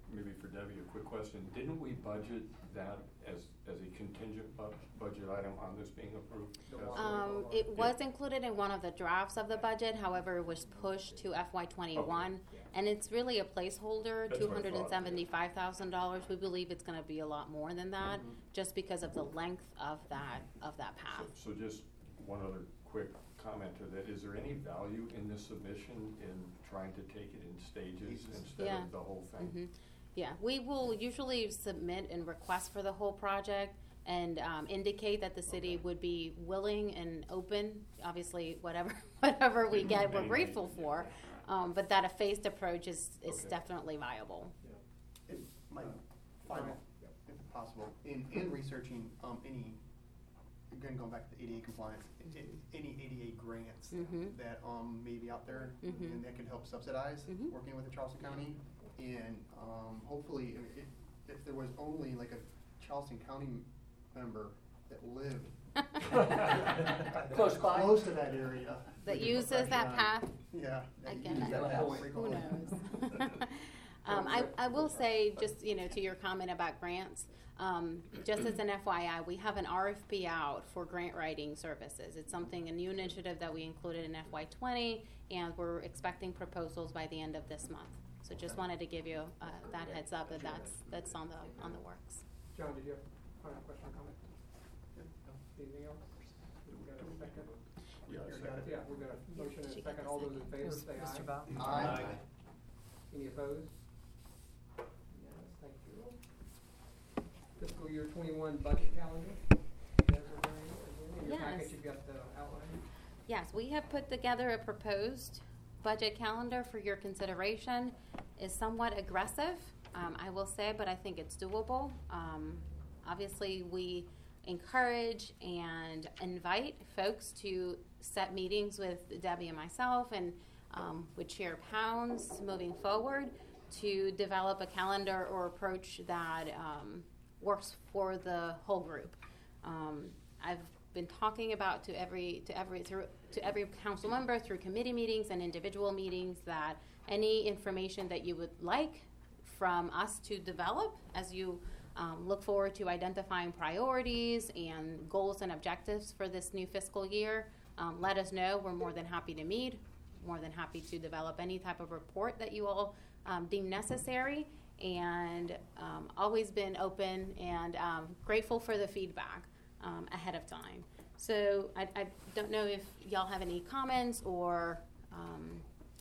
maybe for Debbie, a quick question. Didn't we budget that as, as a contingent bu- budget item on this being approved? As- Um, it was included in one of the drafts of the budget, however, it was pushed to F Y twenty-one. And it's really a placeholder, That's two what I hundred and thought, yeah. seventy-five thousand dollars. We believe it's gonna be a lot more than that, Mhm. just because of the length of that, of that path. So, so just one other quick comment to that. Is there any value in this submission in trying to take it in stages instead Yeah. of the whole thing? Mhm. Yeah, we will usually submit and request for the whole project and um, indicate that the city would be willing and open, obviously, whatever, whatever we get, we're grateful for. Um, but that a phased approach is, is Okay. definitely viable. It might, final, if possible, in, in researching, um, any, again, going back to the A D A compliance, i- i- any A D A grants Mhm. that, um, may be out there, Mhm. and that could help subsidize, Mhm. working with the Charleston County. And, um, hopefully, i- if, if there was only like a Charleston County member that lived Close by? close to that area. That we could uses put that pressure on- path? Yeah. I that get uses it. that path Who frequently. knows? Um, I, I will say, just, you know, to your comment about grants, um, just as an F Y I, we have an R F P out for grant writing services. It's something, a new initiative that we included in F Y twenty, and we're expecting proposals by the end of this month. So just wanted to give you, uh, that heads up that that's, that's on the, on the works. John, did you have a final question or comment? Anything else? We got a second? Yeah, Here, second. got it. Yeah, we've got a motion and She a got second. the All those in second. favor, say aye. Mister Bell? Aye. Any opposed? Unanimous, thank you. Fiscal year twenty-one budget calendar. You guys are very- In your package, Yes. you've got the outline. Yes, we have put together a proposed budget calendar for your consideration. It's somewhat aggressive, um, I will say, but I think it's doable. Um, obviously, we encourage and invite folks to set meetings with Debbie and myself and um, with Chair Pounds moving forward to develop a calendar or approach that um, works for the whole group. Um, I've been talking about to every to every through to every council member through committee meetings and individual meetings that any information that you would like from us to develop as you um, look forward to identifying priorities and goals and objectives for this new fiscal year, um, let us know. We're more than happy to meet, more than happy to develop any type of report that you all um, deem necessary, and um, always been open and um, grateful for the feedback um, ahead of time. So I, I don't know if y'all have any comments or um,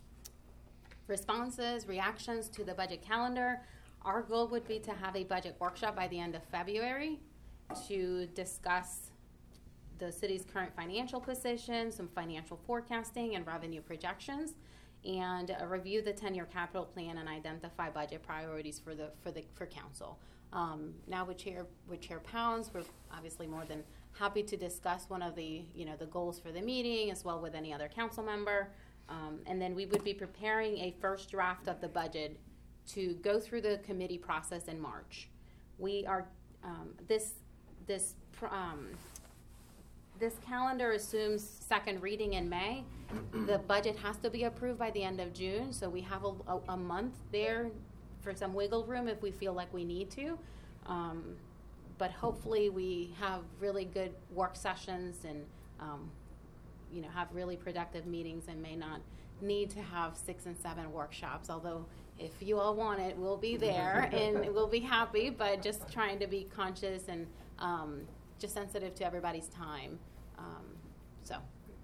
responses, reactions to the budget calendar. Our goal would be to have a budget workshop by the end of February to discuss the city's current financial position, some financial forecasting and revenue projections, and uh, review the ten-year capital plan and identify budget priorities for the for the for council. Um, now with Chair with Chair Pounds, we're obviously more than happy to discuss one of the you know the goals for the meeting as well with any other council member, um, and then we would be preparing a first draft of the budget to go through the committee process in March. We are um, this this. Um, This calendar assumes second reading in May. The budget has to be approved by the end of June, so we have a, a, a month there for some wiggle room if we feel like we need to. Um, but hopefully we have really good work sessions and, um, you know, have really productive meetings and may not need to have six and seven workshops, although if you all want it, we'll be there and we'll be happy, but just trying to be conscious and um, just sensitive to everybody's time. Um, so.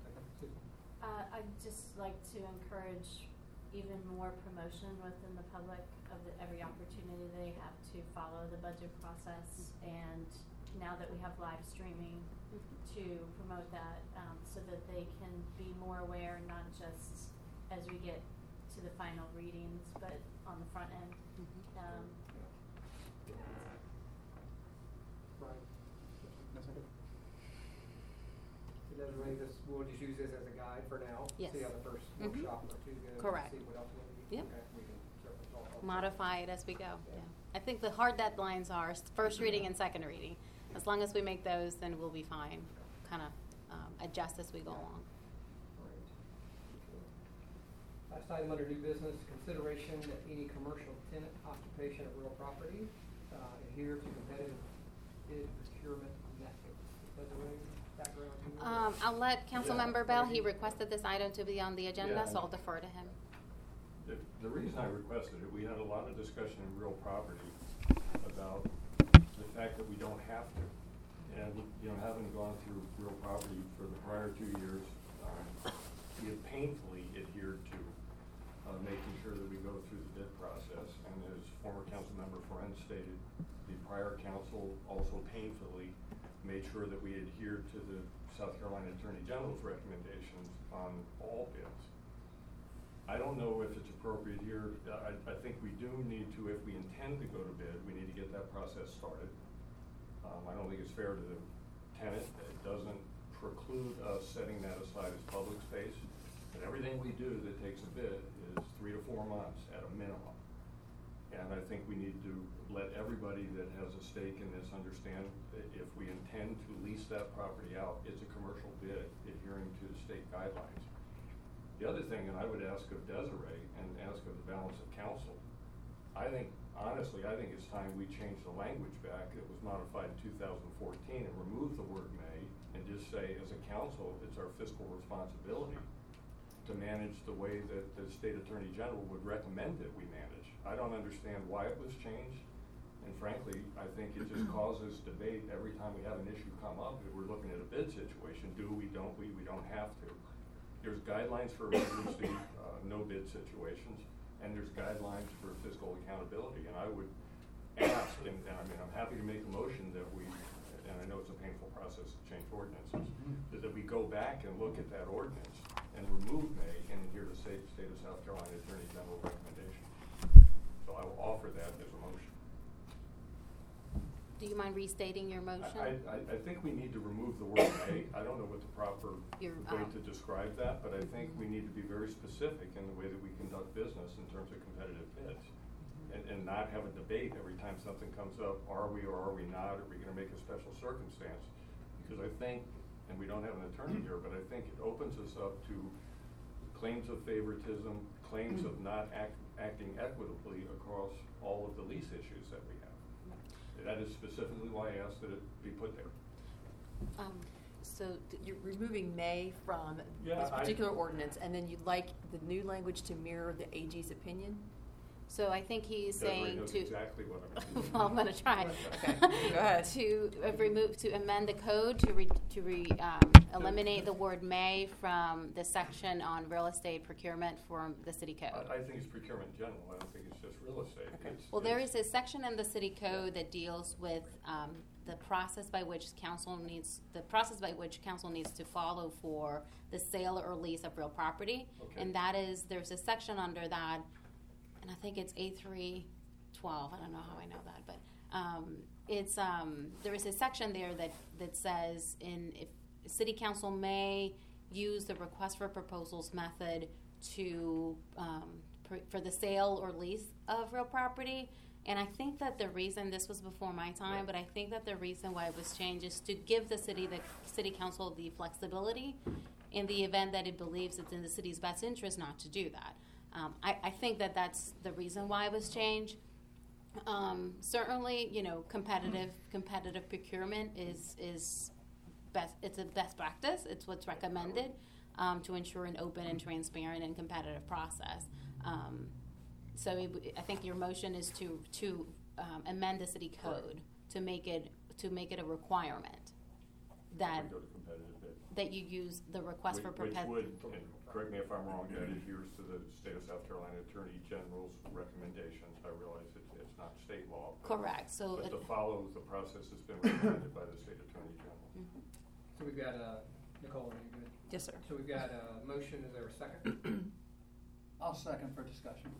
Uh, I'd just like to encourage even more promotion within the public of the, every opportunity they have to follow the budget process, and now that we have live streaming, to promote that um, so that they can be more aware, not just as we get to the final readings, but on the front end. Mm-hmm. Um, Right. That's okay. So Desiree, this, we'll just use this as a guide for now. Yes. See how the first Mhm. workshop or two goes. Correct. See what else we need. Yep. Okay, we can certainly talk about Modify it as we go. Yeah. I think the hard deadlines are first reading and second reading. As long as we make those, then we'll be fine. Kind of um, adjust as we go along. Last item under new business, consideration that any commercial tenant occupation of real property uh, adhere to competitive bid procurement methods. Desiree, background? to you? Um, I'll let Councilmember Yeah. Bell, he requested this item to be on the agenda, Yeah. so I'll defer to him. The, the reason I requested it, we had a lot of discussion in real property about the fact that we don't have to. And, you know, having gone through real property for the prior two years, um, we have painfully adhered to uh, making sure that we go through the bid process. And as former council member Ferenc stated, the prior council also painfully made sure that we adhered to the South Carolina Attorney General's recommendations on all bids. I don't know if it's appropriate here. I, I think we do need to, if we intend to go to bid, we need to get that process started. Um, I don't think it's fair to the tenant. It doesn't preclude us setting that aside as public space. But everything we do that takes a bid is three to four months at a minimum. And I think we need to let everybody that has a stake in this understand that if we intend to lease that property out, it's a commercial bid adhering to the state guidelines. The other thing, and I would ask of Desiree and ask of the balance of council, I think, honestly, I think it's time we change the language back. It was modified in two thousand fourteen and remove the word may and just say, as a council, it's our fiscal responsibility to manage the way that the state attorney general would recommend that we manage. I don't understand why it was changed. And frankly, I think it just causes debate every time we have an issue come up. If we're looking at a bid situation, do we, don't we, we don't have to. There's guidelines for emergency, uh, no bid situations, and there's guidelines for fiscal accountability. And I would ask, and, and I mean, I'm happy to make a motion that we, and I know it's a painful process to change ordinances, but that we go back and look at that ordinance and remove may and adhere to state, state of South Carolina Attorney General recommendation. So I will offer that as a motion. Do you mind restating your motion? I, I, I think we need to remove the word may. I don't know what the proper Your, way um, to describe that, but I think we need to be very specific in the way that we conduct business in terms of competitive bids. And, and not have a debate every time something comes up, are we or are we not? Are we gonna make a special circumstance? Because I think, and we don't have an attorney here, but I think it opens us up to claims of favoritism, claims of not act, acting equitably across all of the lease issues that we have. That is specifically why I asked that it be put there. Um, So th- you're removing may from Yeah, this I- particular ordinance, and then you'd like the new language to mirror the A G's opinion? So I think he's Desiree saying knows to. exactly what I'm doing. Well, I'm gonna try. Okay, go ahead. To uh, remove, to amend the code to re, to re, um, eliminate the word may from the section on real estate procurement from the city code. I, I think it's procurement in general. I don't think it's just real estate. It's- Well, there it's- is a section in the city code that deals with, um, the process by which council needs, the process by which council needs to follow for the sale or lease of real property. Okay. And that is, there's a section under that, and I think it's A three twelve, I don't know how I know that, but, um, it's, um, there is a section there that, that says in, if, city council may use the request for proposals method to, um, pr- for the sale or lease of real property. And I think that the reason, this was before my time, but I think that the reason why it was changed is to give the city, the city council the flexibility in the event that it believes it's in the city's best interest not to do that. Um, I, I think that that's the reason why it was changed. Um, certainly, you know, competitive, competitive procurement is, is best, it's a best practice. It's what's recommended, um, to ensure an open and transparent and competitive process. Um, So it w- I think your motion is to, to um, amend the city code to make it, to make it a requirement that, We go to competitive bid. that you use the request for Which- perpet. Which would, and correct me if I'm wrong, that adheres to the state of South Carolina Attorney General's recommendations. I realize it's, it's not state law. but- Correct, so But it- to follow the process that's been recommended by the state Attorney General. Mhm. So we've got, uh, Nicole, are you good? Yes, sir. So we've got a motion, is there a second? I'll second for discussion.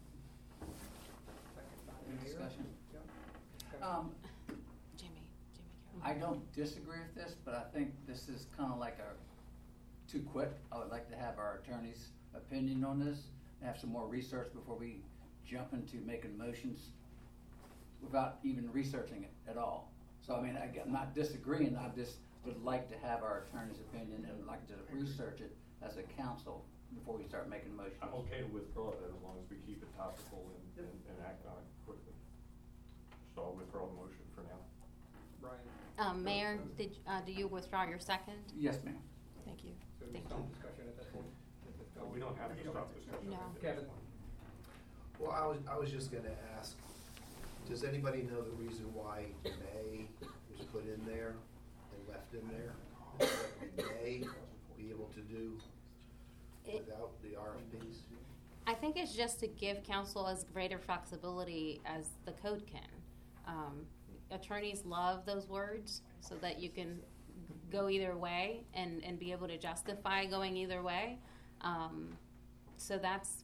Second by Any Mayor. discussion? Yep. Um, Jimmy, Jimmy Carroll. I don't disagree with this, but I think this is kind of like a, too quick. I would like to have our attorney's opinion on this, and have some more research before we jump into making motions without even researching it at all. So, I mean, I, I'm not disagreeing, I just would like to have our attorney's opinion and would like to research it as a council before we start making motions. I'm okay to withdraw that as long as we keep it topical and, and, and act on it quickly. So I'll withdraw the motion for now. Brian? Um, Mayor, did, uh, do you withdraw your second? Yes, ma'am. Thank you. So we Thank stop you. discussion at that point? No, we don't have to stop discussion. No. at this Kevin? point. Well, I was, I was just gonna ask, does anybody know the reason why May was put in there and left in there? That we may be able to do It- without the R F Ps? I think it's just to give council as greater flexibility as the code can. Um, attorneys love those words so that you can go either way and, and be able to justify going either way. Um, so that's,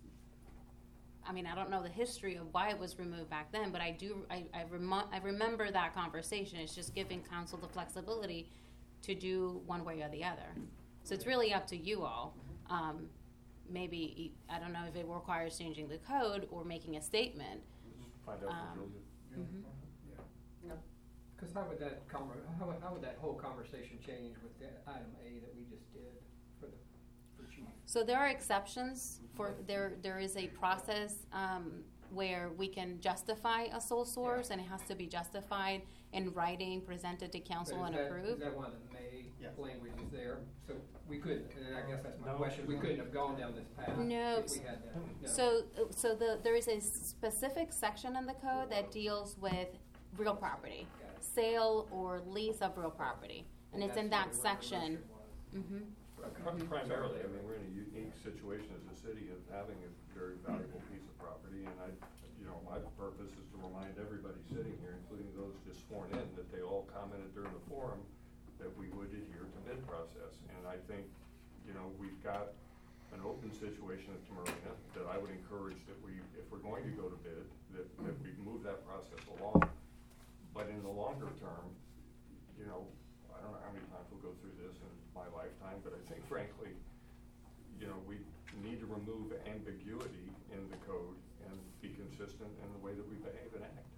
I mean, I don't know the history of why it was removed back then, but I do, I, I, remo- I remember that conversation. It's just giving council the flexibility to do one way or the other. So it's really up to you all. Um, maybe, I don't know if it requires changing the code or making a statement. Find out Um, what Julia. mhm. Because how would that conver, how would, how would that whole conversation change with the item A that we just did for the, for chief? So there are exceptions for, there, there is a process, um, where we can justify a sole source, and it has to be justified in writing, presented to council But and is that- approved. Is that one of the May Yes. languages there? So we couldn't, and I guess that's my No. question, we couldn't have gone down this path No. if we had that. No. So, so the, there is a specific section in the code that deals with real property, Got it. sale or lease of real property, and it's in that that's where the section. resolution was. Mm-hmm. Pri- Primarily, I mean, we're in a unique situation as a city of having a very valuable piece of property, and I, you know, my purpose is to remind everybody sitting here, including those just sworn in, that they all commented during the forum that we would adhere to bid process. And I think, you know, we've got an open situation at Marina that I would encourage that we, if we're going to go to bid, that, that we move that process along. But in the longer term, you know, I don't know how many times we'll go through this in my lifetime, but I think frankly, you know, we need to remove ambiguity in the code and be consistent in the way that we behave and act.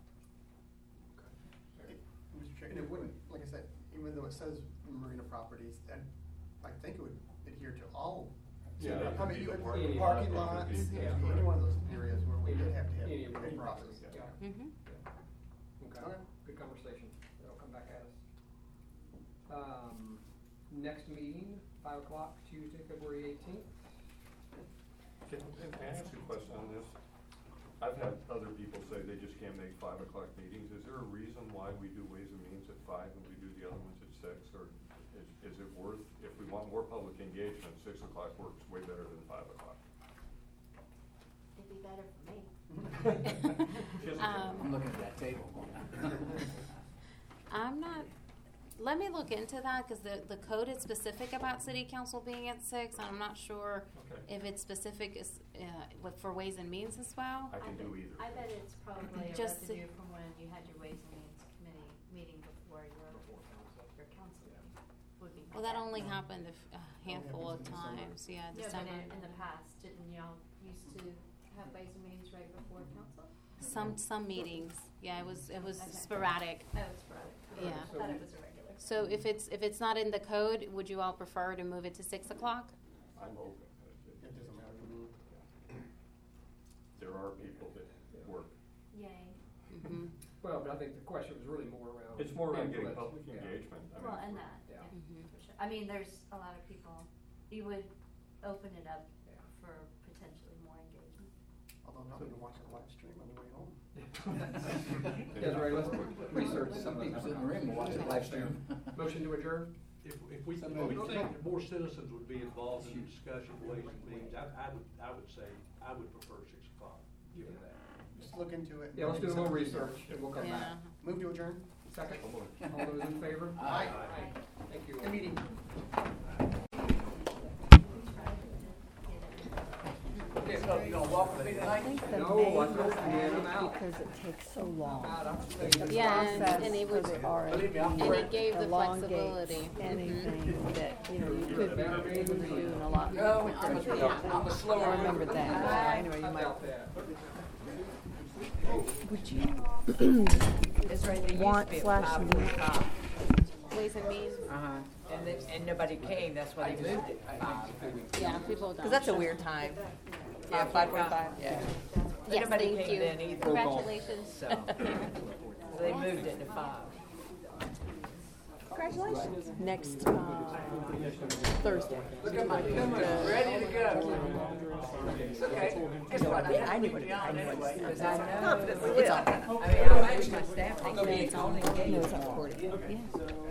It- Mister Chair, and it wouldn't, like I said, even though it says marina properties, that, I think it would adhere to all. Yeah, that I could mean, be you the would- parking lot, parking that lots, could be- yeah, yeah. any one of those areas where we did have to have Any a road process. process, Yeah. yeah. Mm-hmm. Okay, Okay. good conversation. That'll come back at us. Um, next meeting, five o'clock, Tuesday, February eighteenth. Can, can I ask you a question on this? I've had other people say they just can't make five o'clock meetings. Is there a reason why we do Ways and Means at five and we do the other ones at six? Or is, is it worth, if we want more public engagement, six o'clock works way better than five o'clock? It'd be better for me. Just- Um, I'm looking at that table. I'm not, let me look into that, because the, the code is specific about city council being at six, and I'm not sure Okay. if it's specific is, uh, with, for Ways and Means as well. I can do either. I bet it's probably a Just to- residue from when you had your Ways and Means Committee meeting before your, your council meeting. Would be my Well, that guess. only happened a f- a handful of times, yeah, Yeah, but December. in, in the past, didn't y'all used to have Ways and Means right before council? Some, some meetings, yeah, it was, it was Okay. sporadic. Oh, it's sporadic. Yeah. I thought it was a regular. So if it's, if it's not in the code, would you all prefer to move it to six o'clock? I'm open. It doesn't matter to me. There are people that work. Yay. Mm-hmm. Well, but I think the question was really more around. It's more around getting input. public Yeah. engagement. I Well, mean, and that, Yeah. yeah, Mhm. for sure. I mean, there's a lot of people, you would open it up Yeah. for potentially more engagement. Although I'm not gonna watch a live stream on the way home. Desiree, let's research Some some of people this. sit in the room and watch it live stream. Motion to adjourn? If, if we, if Some we of think them- that more citizens would be involved in the discussion of Ways and Means, I, I would, I would say, I would prefer six o'clock, given that. Just look into it. Yeah, let's do a little research and we'll come Yeah. back. Move to adjourn. Second? Come on. All those in favor? Aye. Thank you. Good meeting. So you gonna walk with me tonight? No, I told you, man, I'm out. Because it takes so I'm long. out, I'm staying. Yeah, and, Process and it was, for the R F P Believe me, I'm and it gave the elongates flexibility. Anything that, you know, you could be Better be than doing a lot No, quicker. I'm a, Yeah. I'm a slower. I remember mover. that. Anyway, you I might, felt that. would you It's right, there used to want be a slash five need o'clock. Ways and Means. Uh-huh, and then, and nobody came, that's why they moved it to five. Yeah, people don't. Because that's a weird time. Yeah, five forty-five. Yeah. Yes, Nobody thank came you. then either. Congratulations. So, so they moved it to five. Congratulations. Next, uh, Thursday. Look at my camera, ready to go. It's okay. Guess what? I I have knew to what put it it on was. anyway, because I know. Confidently It's will. all- I mean, I wish my staff thinks Okay. it's all engaged. No, it's not recorded. Okay. Yeah.